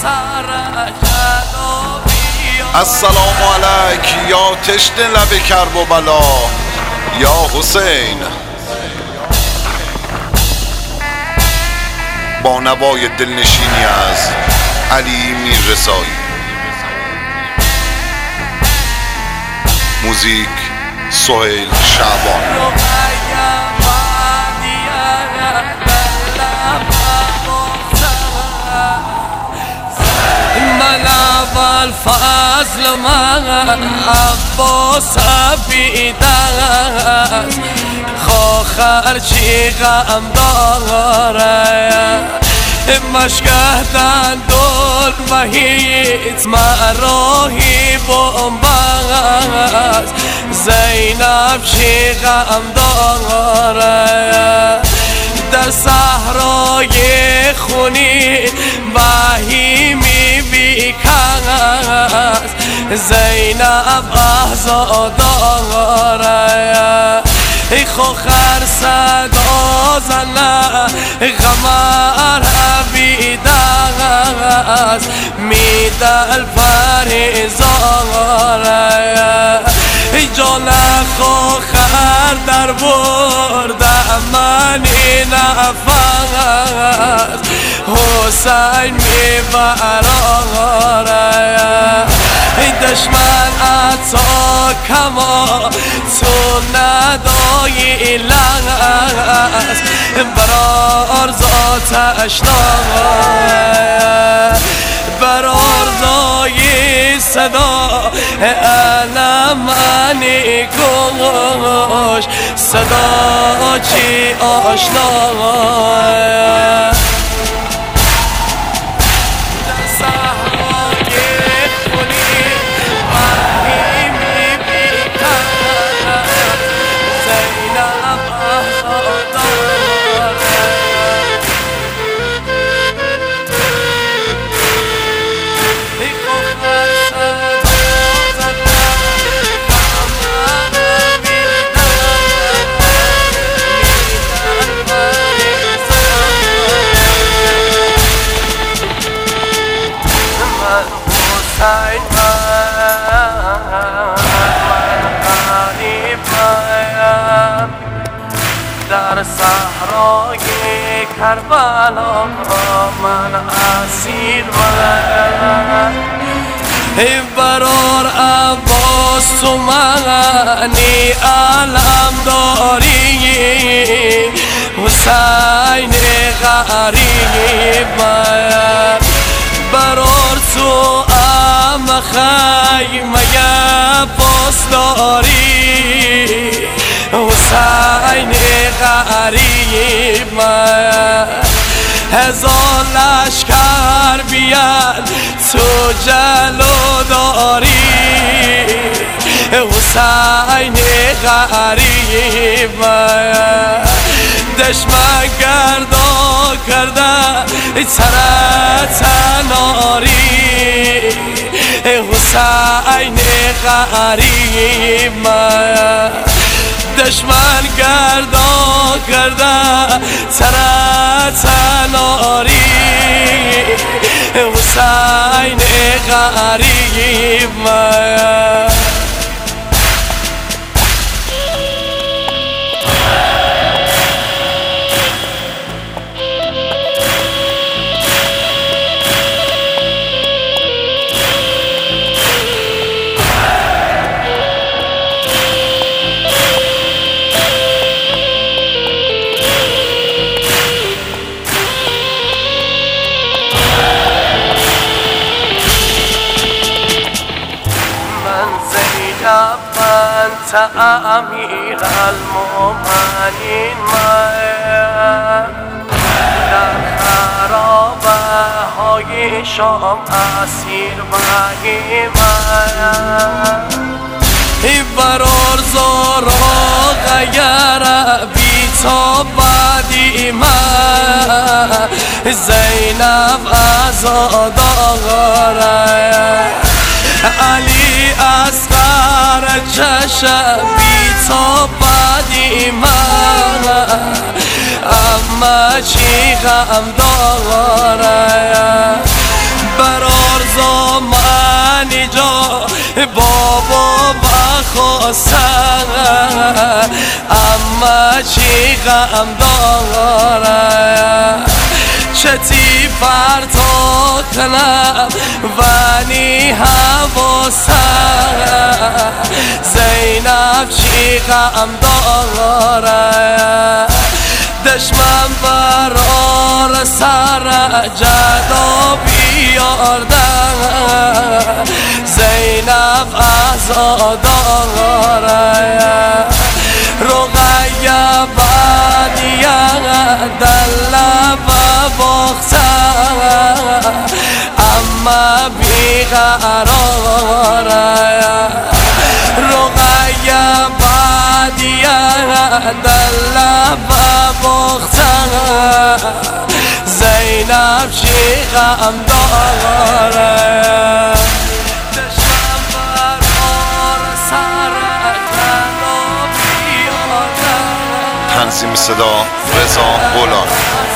السلام علیک یا تشنه لب کرب و بلا یا حسین. با نوای دلنشینی از علی میررسایی. موزیک سهیل شعبان. الفضل من عباس بیدست خواخر چی غم داره مشکهدن دل مهید مراهی بومبست زینب چی غم داره در صحرای خونی بهیمی بیکس زینب آزاداره ای خوخر صدا زنه غمر بیدست میدل پریزاره ای جان خوخر در برده منی نفس حسین میبراره ای دشمن اتا کما تو ندایی لنس برار ذاتش داره برار زایی صدا علمانی گوش صدا چی آشناه در صحرای کربلا من اسیر من ای برار عباس تو منی علم داری حسین غریب من برار تو خیمه پاس داری حسین غریب من هزار لشکر بیان تو جلو داری حسین غریب من دشمن گردا کرده سرت ناری حسین غریب من دشمن گردا کرده سرت ناری حسین غریب من أنت أمير المؤمنين من در خرابه های شام اسیر مهی من ای برار زارا غیر بی تا بعدی من زینب آزاداره علی اصغر چشم بی تا بعدی من اما چی غم داره بابا بخواستم اما چی غم داره چتی پرتا کنم ولی حواسم زینب چی غم داره دشمن برار سر جدا بیاردن زینب عزاداره رقیه بدیه دل ببخشم اما بیقراره رقیه بدیه دل ببخشم زینب چی غم داره دشمن برار سر جدا بیاردن تنظیم صدا رضا بولان